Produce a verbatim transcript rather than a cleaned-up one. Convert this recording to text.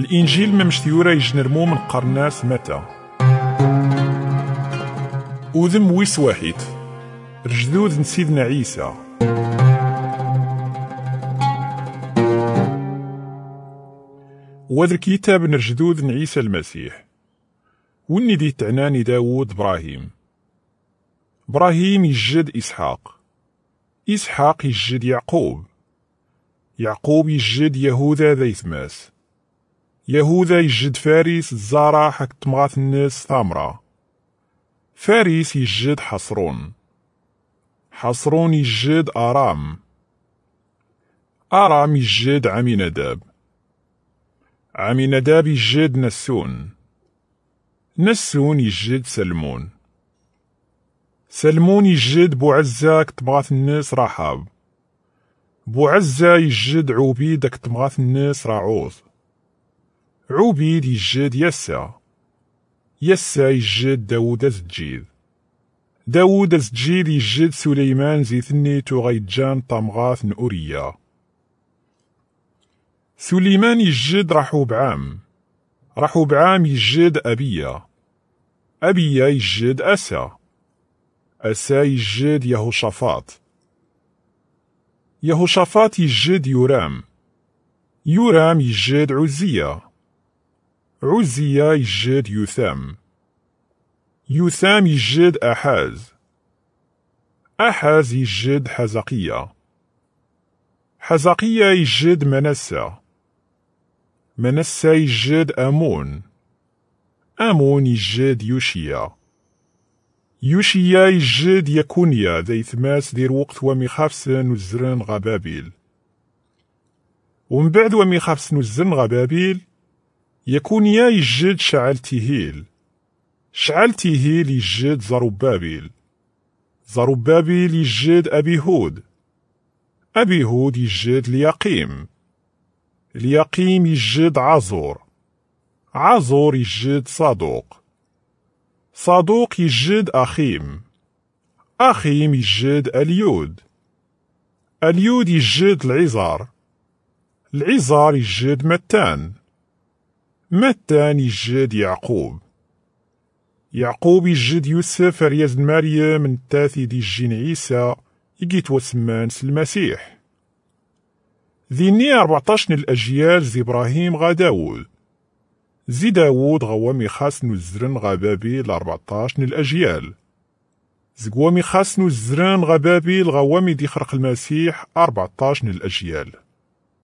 الإنجيل ممشتيورا يجنرمو من قرناس متى وذم ويس واحد رجدود سيدنا عيسى. وذا الكتاب نرجدود عيسى المسيح وني دي تعناني داود إبراهيم. إبراهيم يجد إسحاق، إسحاق يجد يعقوب، يعقوب يجد يهوذا ذا يثماس، يهوذا يجد فارس الزارع حق تمغاث الناس ثامرة، فارس يجد حصرون، حصرون يجد آرام، آرام يجد عميناداب، عميناداب يجد نسون، نسون يجد سلمون، سلمون يجد بوعزة كتبغاث الناس رحاب، بوعزة يجد عبيد كتبغاث الناس راعوز، عبيد يجد يسا، يسا يجد داود الزجيد، داود الزجيد يجد سليمان زيثني تغيجان طمغاث نوريا، سليمان يجد رحوبعام، رحوبعام يجد أبيا، أبيا يجد أسا، أسا يجد يهوشافاط، يهوشافاط يجد يورام، يورام يجد عزية، عزية يجد يوثام، يوثام يجد أحاز، أحاز يجد حزقية، حزقية يجد منسى، منسى يجد أمون، أمون يجد يوشيا، يوشيا يجد يكونيا ذا يثماس دير وقت وميخافسن وزرن غبابيل، ومن بعد وميخافسن وزرن غبابيل يكونيا يجد شعلتيهيل، شعلتيهيل يجد زروبابيل، زروبابيل يجد أبيهود، أبيهود يجد لياقيم، لياقيم يجد عازور، عازور يجد صادوق، صادوق يجد أخيم، أخيم يجد اليود، اليود يجد العزار، العزار يجد متان، متان يجد يعقوب، يعقوب يجد يوسف رياز مريم من تاثي دي الجين عيسى يجيت وسمان المسيح. ذيني أربعطاش الأجيال زي إبراهيم غا داود، زي داود غوامي خاص نزرن غبابيل أربعطاش الأجيال، زقوامي خاص نزرن غبابيل غوامي دي خرق المسيح أربعطاش الأجيال.